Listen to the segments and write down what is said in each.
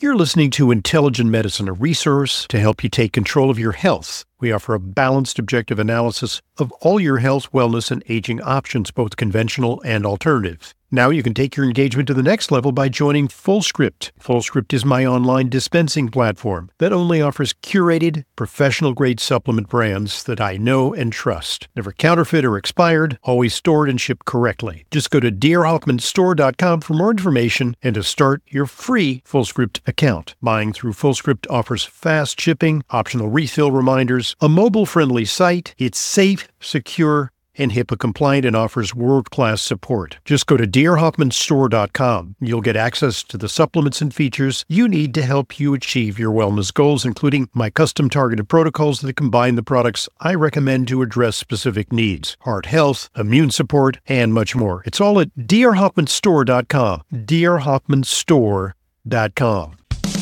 You're listening to Intelligent Medicine, a resource to help you take control of your health. We offer a balanced, objective analysis of all your health, wellness, and aging options, both conventional and alternative. Now you can take your engagement to the next level by joining FullScript. FullScript is my online dispensing platform that only offers curated, professional-grade supplement brands that I know and trust. Never counterfeit or expired, always stored and shipped correctly. Just go to drhoffmanstore.com for more information and to start your free FullScript account. Buying through FullScript offers fast shipping, optional refill reminders, a mobile-friendly site. It's safe, secure, and HIPAA compliant and offers world-class support. Just go to drhoffmanstore.com. You'll get access to the supplements and features you need to help you achieve your wellness goals, including my custom targeted protocols that combine the products I recommend to address specific needs, heart health, immune support, and much more. It's all at drhoffmanstore.com. drhoffmanstore.com.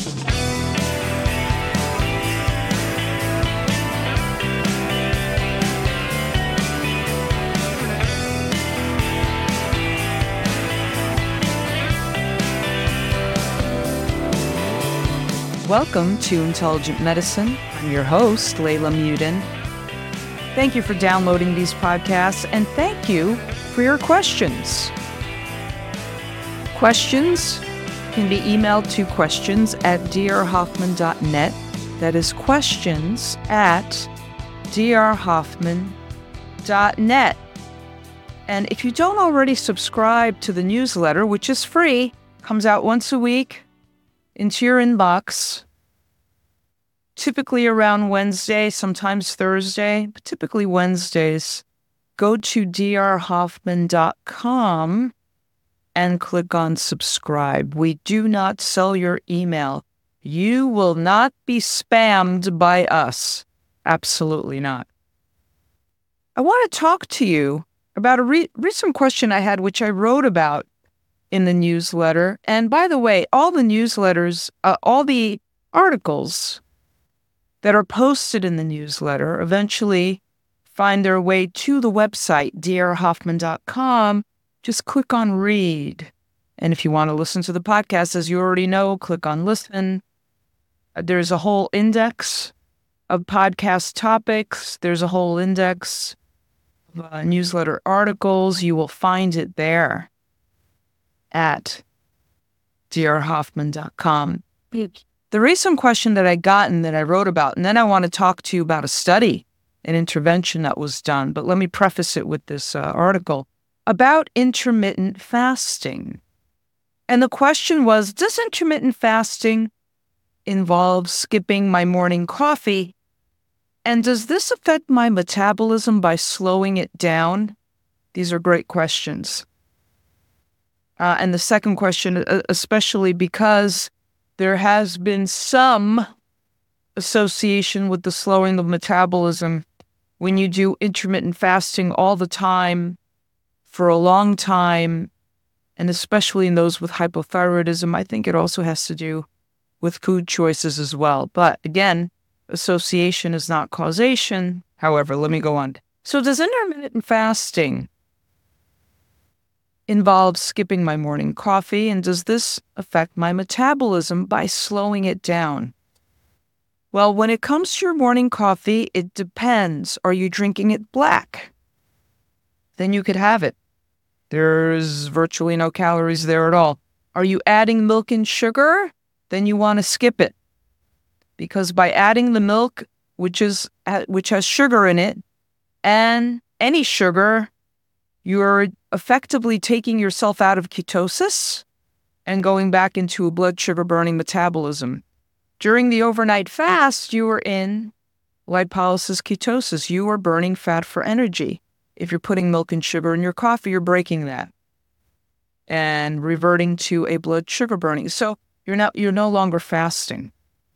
Welcome to Intelligent Medicine. I'm your host, Layla Mudin. Thank you for downloading these podcasts, and thank you for your questions. Questions can be emailed to questions@drhoffman.net. That is questions@drhoffman.net. And if you don't already subscribe to the newsletter, which is free, comes out once a week, into your inbox, typically around Wednesday, sometimes Thursday, but typically Wednesdays. Go to drhoffman.com and click on subscribe. We do not sell your email. You will not be spammed by us. Absolutely not. I want to talk to you about a recent question I had, which I wrote about in the newsletter. And by the way, all the newsletters, all the articles that are posted in the newsletter eventually find their way to the website, drhoffman.com. Just click on read. And if you want to listen to the podcast, as you already know, click on listen. There's a whole index of podcast topics. There's a whole index of newsletter articles. You will find it there at drhoffman.com. The recent question that I got and that I wrote about, and then I want to talk to you about a study, an intervention that was done, but let me preface it with this article about intermittent fasting. And the question was, does intermittent fasting involve skipping my morning coffee? And does this affect my metabolism by slowing it down? These are great questions. And the second question, especially because there has been some association with the slowing of metabolism when you do intermittent fasting all the time for a long time, and especially in those with hypothyroidism. I think it also has to do with food choices as well. But again, association is not causation. However, let me go on. So does intermittent fasting involve skipping my morning coffee, and does this affect my metabolism by slowing it down? Well, when it comes to your morning coffee, it depends. Are you drinking it black? Then you could have it. There's virtually no calories there at all. Are you adding milk and sugar? Then you want to skip it. Because by adding the milk, which has sugar in it, and any sugar, you're effectively taking yourself out of ketosis and going back into a blood sugar burning metabolism. During the overnight fast, you are in lipolysis ketosis. You are burning fat for energy. If you're putting milk and sugar in your coffee, you're breaking that and reverting to a blood sugar burning. So you're no longer fasting.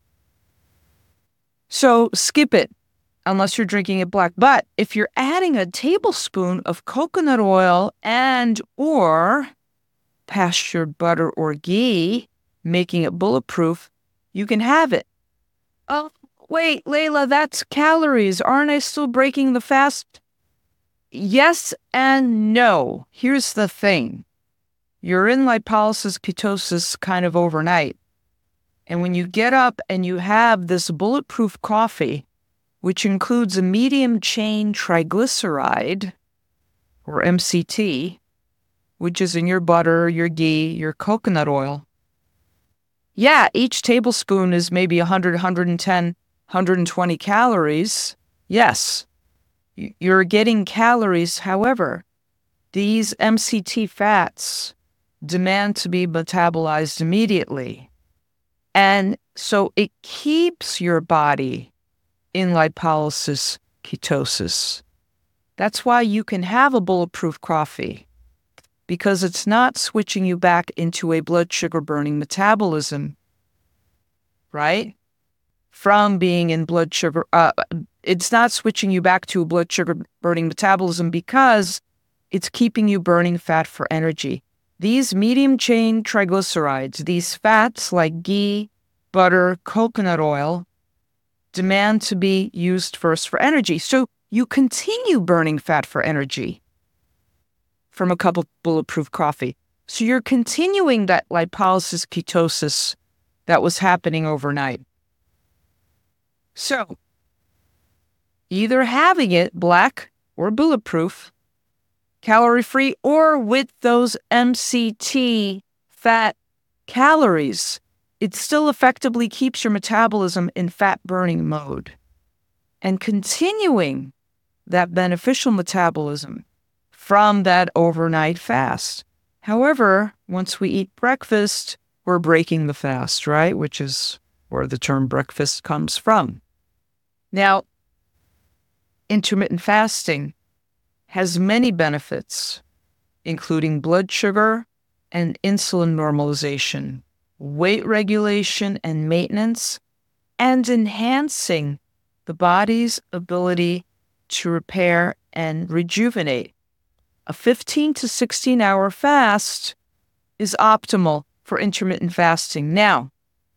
So skip it unless you're drinking it black. But if you're adding a tablespoon of coconut oil and or pastured butter or ghee, making it bulletproof, you can have it. Oh, wait, Layla, that's calories. Aren't I still breaking the fast? Yes and no. Here's the thing. You're in lipolysis ketosis kind of overnight. And when you get up and you have this bulletproof coffee, which includes a medium chain triglyceride, or MCT, which is in your butter, your ghee, your coconut oil. Yeah, each tablespoon is maybe 100, 110, 120 calories. Yes, you're getting calories. However, these MCT fats demand to be metabolized immediately. And so it keeps your body in lipolysis ketosis. That's why you can have a bulletproof coffee, because it's not switching you back into a blood sugar burning metabolism, right? From being in blood sugar, it's not switching you back to a blood sugar burning metabolism because it's keeping you burning fat for energy. These medium chain triglycerides, these fats like ghee, butter, coconut oil, demand to be used first for energy. So you continue burning fat for energy from a cup of bulletproof coffee. So you're continuing that lipolysis ketosis that was happening overnight. So either having it black or bulletproof, calorie-free, or with those MCT fat calories, it still effectively keeps your metabolism in fat-burning mode and continuing that beneficial metabolism from that overnight fast. However, once we eat breakfast, we're breaking the fast, right? Which is where the term breakfast comes from. Now, intermittent fasting has many benefits, including blood sugar and insulin normalization, weight regulation and maintenance, and enhancing the body's ability to repair and rejuvenate. A 15 to 16-hour fast is optimal for intermittent fasting. Now,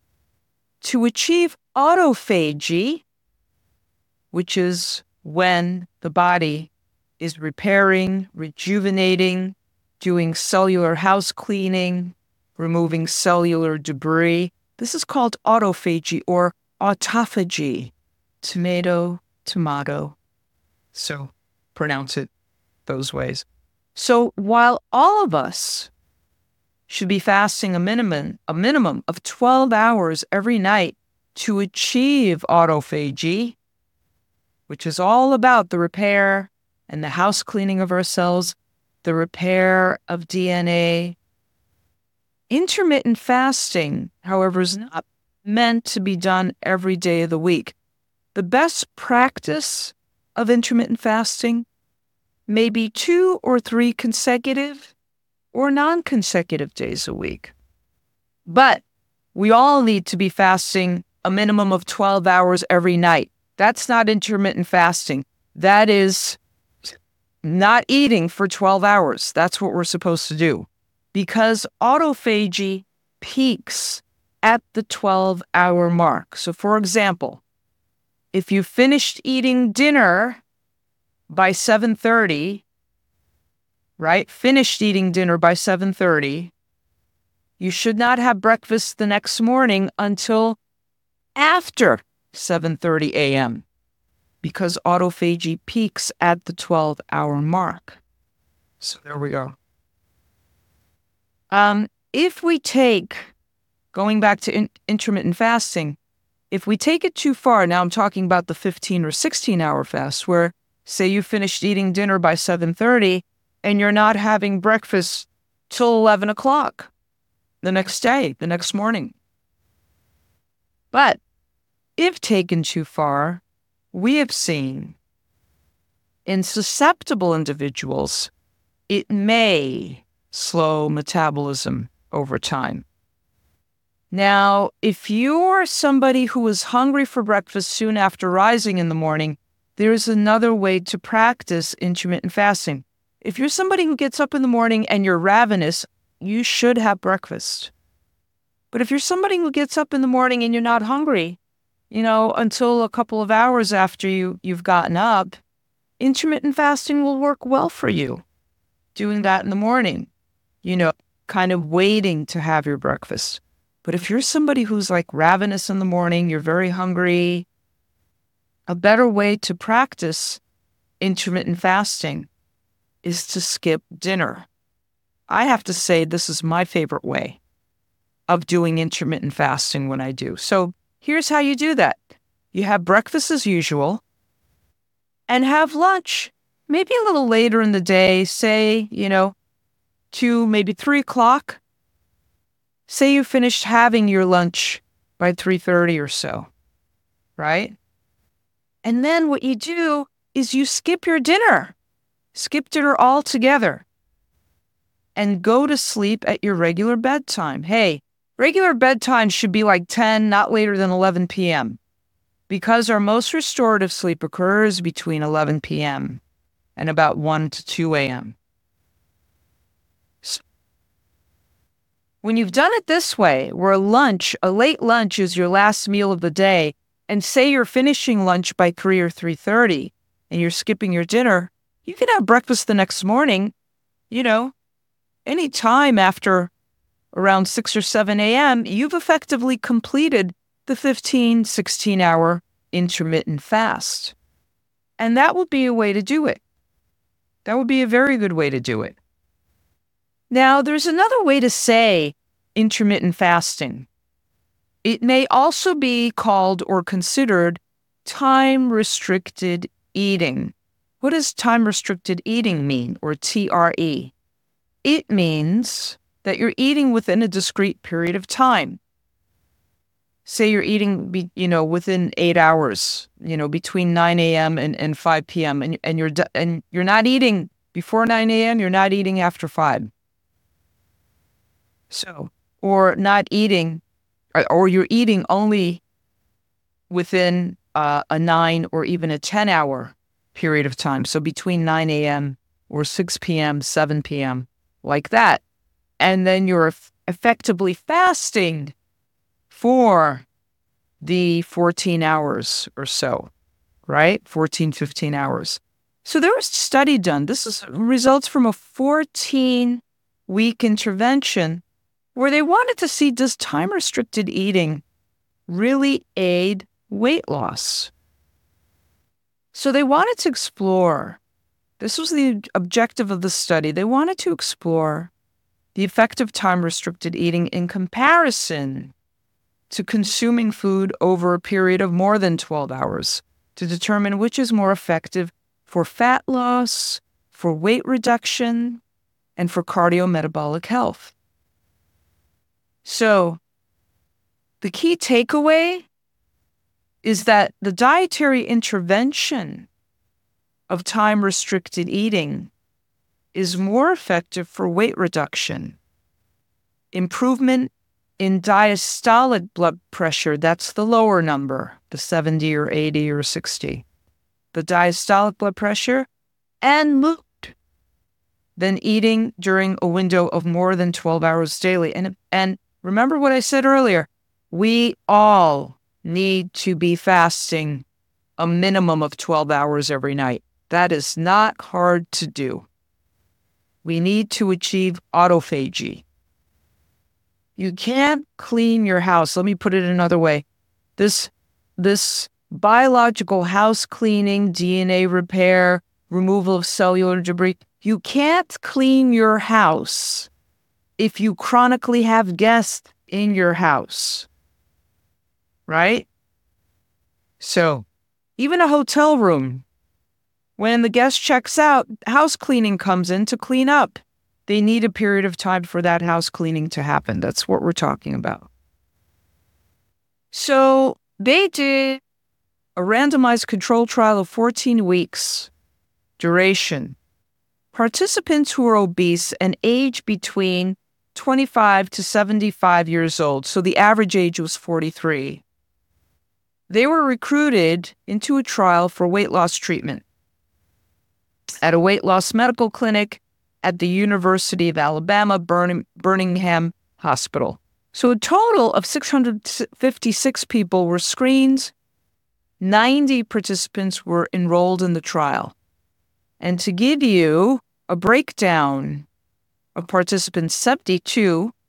to achieve autophagy, which is when the body is repairing, rejuvenating, doing cellular house cleaning, removing cellular debris. This is called autophagy or autophagy. Tomato, tomato. So pronounce it those ways. So while all of us should be fasting a minimum of 12 hours every night to achieve autophagy, which is all about the repair and the house cleaning of our cells, the repair of DNA. Intermittent fasting, however, is not meant to be done every day of the week. The best practice of intermittent fasting may be 2 or 3 consecutive or non-consecutive days a week. But we all need to be fasting a minimum of 12 hours every night. That's not intermittent fasting. That is not eating for 12 hours. That's what we're supposed to do. Because autophagy peaks at the 12-hour mark. So for example, if you finished eating dinner by 7:30, right? Finished eating dinner by 7:30, you should not have breakfast the next morning until after 7:30 a.m. because autophagy peaks at the 12-hour mark. So there we go. If we take, going back to intermittent fasting, if we take it too far, now I'm talking about the 15 or 16-hour fast, where say you finished eating dinner by 7:30 and you're not having breakfast till 11 o'clock the next day, the next morning. But if taken too far, we have seen in susceptible individuals, it may slow metabolism over time. Now, if you're somebody who is hungry for breakfast soon after rising in the morning, there's another way to practice intermittent fasting. If you're somebody who gets up in the morning and you're ravenous, you should have breakfast. But if you're somebody who gets up in the morning and you're not hungry, until a couple of hours after you've gotten up, intermittent fasting will work well for you. Doing that in the morning, kind of waiting to have your breakfast. But if you're somebody who's like ravenous in the morning, you're very hungry, a better way to practice intermittent fasting is to skip dinner. I have to say this is my favorite way of doing intermittent fasting when I do. So here's how you do that. You have breakfast as usual and have lunch maybe a little later in the day, say, 2, maybe 3 o'clock. Say you finished having your lunch by 3:30 or so, right? And then what you do is you skip your dinner. Skip dinner altogether and go to sleep at your regular bedtime. Hey, regular bedtime should be like 10, not later than 11 p.m. because our most restorative sleep occurs between 11 p.m. and about 1 to 2 a.m. So when you've done it this way, where a late lunch is your last meal of the day, and say you're finishing lunch by 3 or 3:30 and you're skipping your dinner, you can have breakfast the next morning, any time after around 6 or 7 a.m., you've effectively completed the 15, 16-hour intermittent fast. And that would be a way to do it. That would be a very good way to do it. Now, there's another way to say intermittent fasting. It may also be called or considered time-restricted eating. What does time-restricted eating mean, or TRE? It means that you're eating within a discrete period of time. Say you're eating, within 8 hours, between 9 a.m. and 5 p.m. and you're not eating before 9 a.m. You're not eating after 5. So, or not eating, or you're eating only within a 9 or even a 10-hour period of time. So between 9 a.m. or 6 p.m., 7 p.m., like that. And then you're effectively fasting for the 14 hours or so, right? 14, 15 hours. So there was a study done. This is results from a 14-week intervention where they wanted to see, does time-restricted eating really aid weight loss? So they wanted to explore, this was the objective of the study, they wanted to explore the effect of time-restricted eating in comparison to consuming food over a period of more than 12 hours to determine which is more effective for fat loss, for weight reduction, and for cardiometabolic health. So the key takeaway is that the dietary intervention of time-restricted eating is more effective for weight reduction, improvement in diastolic blood pressure, that's the lower number, the 70 or 80 or 60, the diastolic blood pressure, and mood, than eating during a window of more than 12 hours daily. And remember what I said earlier, we all need to be fasting a minimum of 12 hours every night. That is not hard to do. We need to achieve autophagy. You can't clean your house. Let me put it another way. This biological house cleaning, DNA repair, removal of cellular debris, you can't clean your house if you chronically have guests in your house, right? So even a hotel room, when the guest checks out, house cleaning comes in to clean up. They need a period of time for that house cleaning to happen. That's what we're talking about. So they did a randomized control trial of 14 weeks duration. Participants who were obese and aged between 25 to 75 years old, so the average age was 43. They were recruited into a trial for weight loss treatment at a weight loss medical clinic at the University of Alabama, Birmingham Hospital. So a total of 656 people were screened. 90 participants were enrolled in the trial. And to give you a breakdown of participants, 72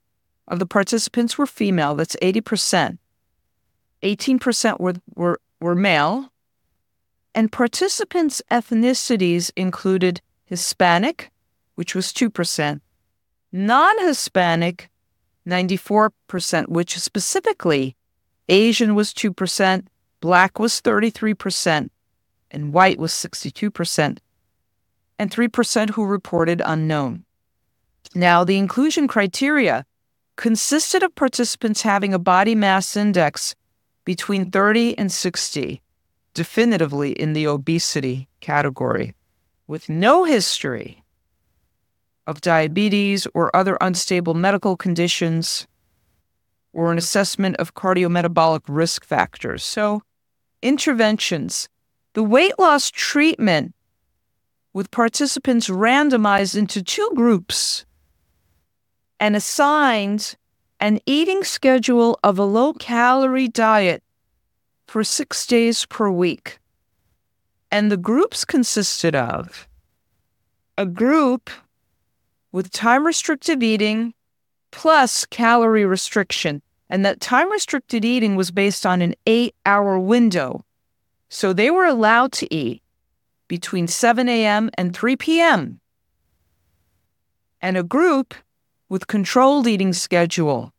of the participants were female. That's 80%. 18% were male. And participants' ethnicities included Hispanic, which was 2%, non-Hispanic, 94%, which specifically Asian was 2%, Black was 33%, and white was 62%, and 3% who reported unknown. Now, the inclusion criteria consisted of participants having a body mass index between 30 and 60, definitively in the obesity category, with no history of diabetes or other unstable medical conditions or an assessment of cardiometabolic risk factors. So, interventions. The weight loss treatment with participants randomized into 2 groups and assigned an eating schedule of a low-calorie diet for 6 days per week. And the groups consisted of a group with time-restricted eating plus calorie restriction. And that time-restricted eating was based on an 8-hour window. So they were allowed to eat between 7 a.m. and 3 p.m. And a group with controlled eating schedule,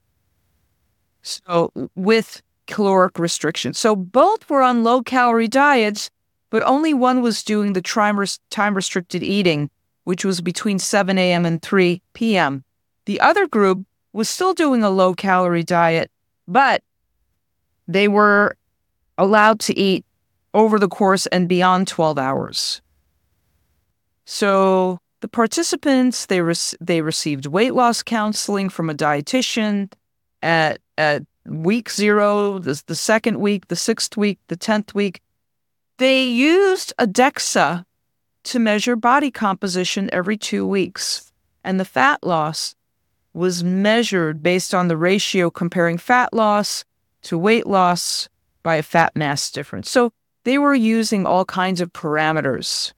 so with caloric restriction. So both were on low-calorie diets, but only one was doing the time-restricted eating, which was between 7 a.m. and 3 p.m. The other group was still doing a low-calorie diet, but they were allowed to eat over the course and beyond 12 hours. So the participants, they received weight loss counseling from a dietitian at week 0, the second week, the 6th week, the 10th week. They used a DEXA to measure body composition every 2 weeks. And the fat loss was measured based on the ratio comparing fat loss to weight loss by a fat mass difference. So they were using all kinds of parameters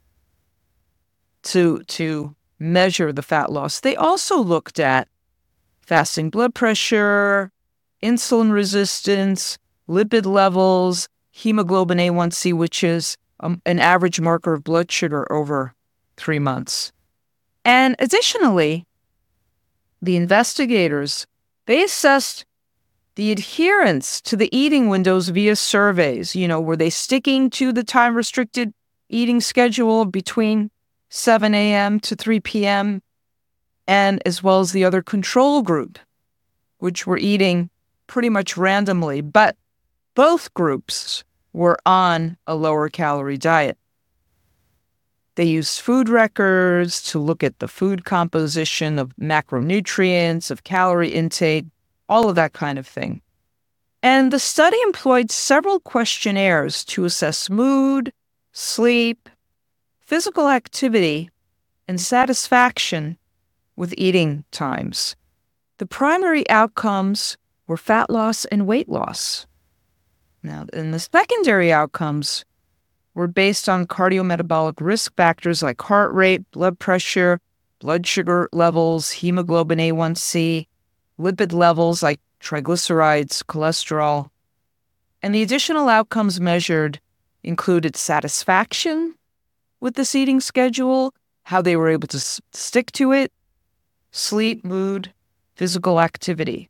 to measure the fat loss. They also looked at fasting blood pressure, insulin resistance, lipid levels, hemoglobin A1C, which is an average marker of blood sugar over 3 months. And additionally, the investigators, they assessed the adherence to the eating windows via surveys. Were they sticking to the time-restricted eating schedule between 7 a.m. to 3 p.m., and as well as the other control group, which were eating pretty much randomly, but both groups were on a lower calorie diet. They used food records to look at the food composition of macronutrients, of calorie intake, all of that kind of thing. And the study employed several questionnaires to assess mood, sleep, physical activity, and satisfaction with eating times. The primary outcomes were fat loss and weight loss. Now, and the secondary outcomes were based on cardiometabolic risk factors like heart rate, blood pressure, blood sugar levels, hemoglobin A1C, lipid levels like triglycerides, cholesterol. And the additional outcomes measured included satisfaction with this eating schedule, how they were able to stick to it, sleep, mood, physical activity.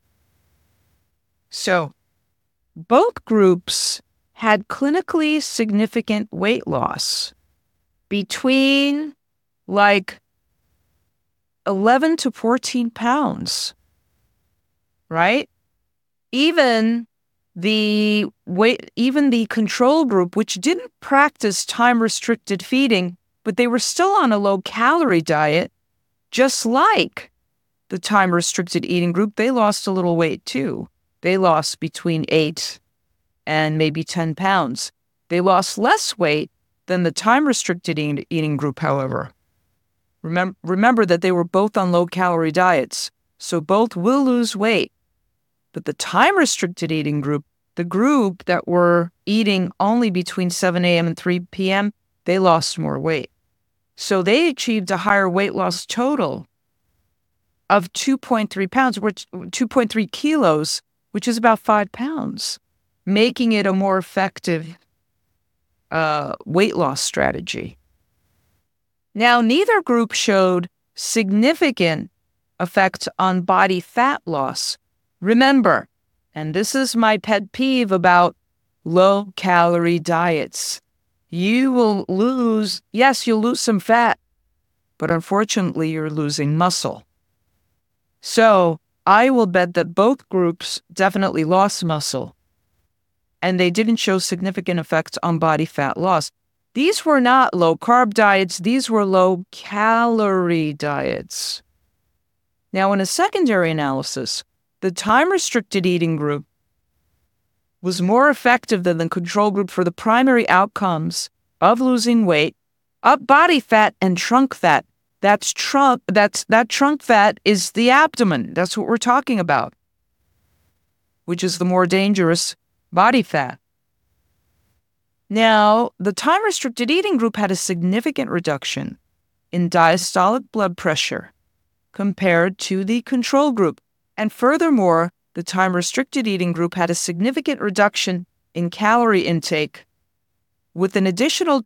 So both groups had clinically significant weight loss between 11 to 14 pounds, right? Even the control group, which didn't practice time-restricted feeding, but they were still on a low-calorie diet, just like the time-restricted eating group, they lost a little weight too. They lost between 8 and maybe 10 pounds. They lost less weight than the time-restricted eating group, however. Remember that they were both on low-calorie diets, so both will lose weight. But the time-restricted eating group, the group that were eating only between 7 a.m. and 3 p.m., they lost more weight. So they achieved a higher weight loss total of 2.3 pounds, which 2.3 kilos, which is about 5 pounds, making it a more effective weight loss strategy. Now, neither group showed significant effects on body fat loss. Remember, and this is my pet peeve about low-calorie diets, you'll lose some fat, but unfortunately, you're losing muscle. So I will bet that both groups definitely lost muscle, and they didn't show significant effects on body fat loss. These were not low-carb diets. These were low-calorie diets. Now, in a secondary analysis, the time-restricted eating group was more effective than the control group for the primary outcomes of losing weight, up body fat, and trunk fat. That trunk fat is the abdomen. That's what we're talking about, which is the more dangerous body fat. Now, the time-restricted eating group had a significant reduction in diastolic blood pressure compared to the control group. And furthermore, the time-restricted eating group had a significant reduction in calorie intake with an additional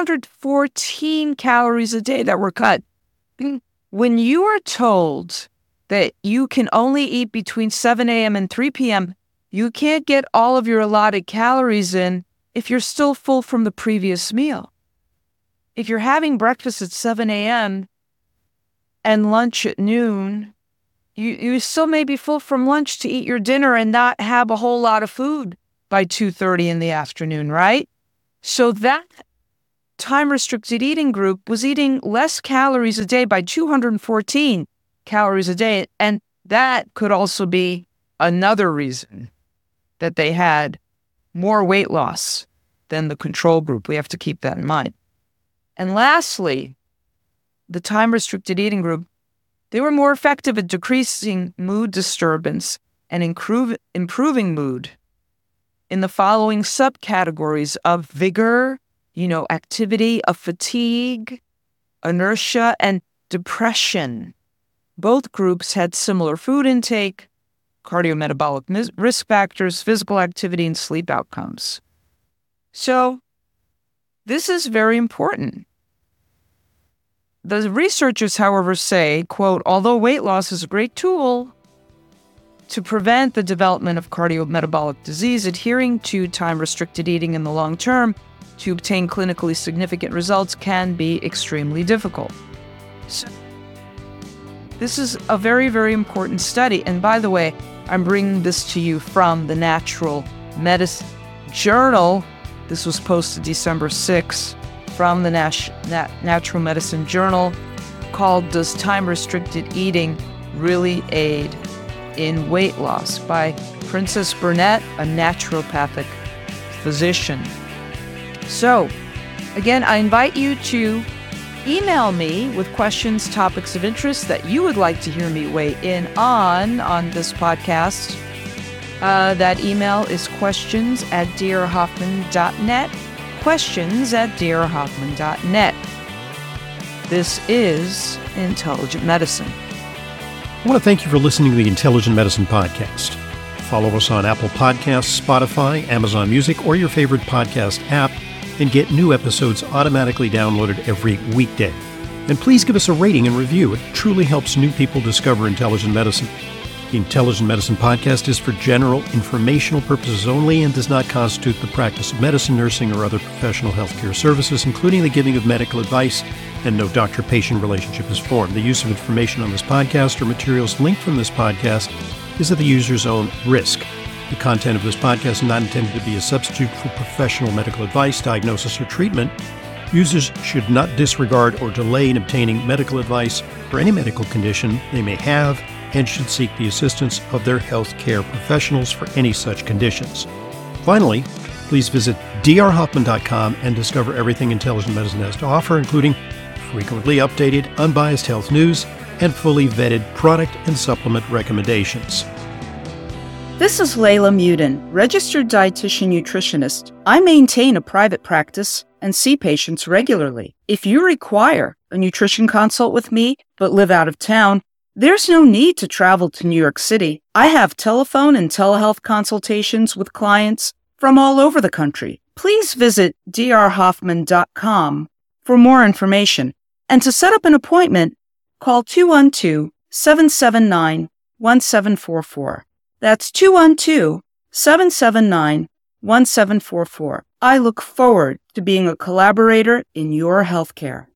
214 calories a day that were cut. When you are told that you can only eat between 7 a.m. and 3 p.m., you can't get all of your allotted calories in if you're still full from the previous meal. If you're having breakfast at 7 a.m. and lunch at noon, you still may be full from lunch to eat your dinner and not have a whole lot of food by 2:30 in the afternoon, right? So that time-restricted eating group was eating less calories a day by 214 calories a day. And that could also be another reason that they had more weight loss than the control group. We have to keep that in mind. And lastly, the time-restricted eating group, they were more effective at decreasing mood disturbance and improving mood in the following subcategories of vigor, activity, of fatigue, inertia, and depression. Both groups had similar food intake, cardiometabolic risk factors, physical activity, and sleep outcomes. So this is very important. The researchers, however, say, quote, although weight loss is a great tool to prevent the development of cardiometabolic disease, adhering to time-restricted eating in the long term to obtain clinically significant results can be extremely difficult. So, this is a very, very important study. And by the way, I'm bringing this to you from the Natural Medicine Journal. This was posted December 6th from the Natural Medicine Journal, called Does Time-Restricted Eating Really Aid in Weight Loss? By Princess Burnett, a naturopathic physician. So, again, I invite you to email me with questions, topics of interest that you would like to hear me weigh in on this podcast. That email is questions@drhoffman.net, questions@drhoffman.net. This is Intelligent Medicine. I want to thank you for listening to the Intelligent Medicine Podcast. Follow us on Apple Podcasts, Spotify, Amazon Music, or your favorite podcast app, and get new episodes automatically downloaded every weekday. And please give us a rating and review. It truly helps new people discover intelligent medicine. The Intelligent Medicine Podcast is for general informational purposes only and does not constitute the practice of medicine, nursing, or other professional healthcare services, including the giving of medical advice, and no doctor-patient relationship is formed. The use of information on this podcast or materials linked from this podcast is at the user's own risk. The content of this podcast is not intended to be a substitute for professional medical advice, diagnosis, or treatment. Users should not disregard or delay in obtaining medical advice for any medical condition they may have, and should seek the assistance of their healthcare professionals for any such conditions. Finally, please visit drhoffman.com and discover everything Intelligent Medicine has to offer, including frequently updated, unbiased health news and fully vetted product and supplement recommendations. This is Layla Muden, registered dietitian nutritionist. I maintain a private practice and see patients regularly. If you require a nutrition consult with me but live out of town, There's no need to travel to New York City. I have telephone and telehealth consultations with clients from all over the country. Please visit drhoffman.com for more information. And to set up an appointment, call 212-779-1744. That's 212-779-1744. I look forward to being a collaborator in your healthcare.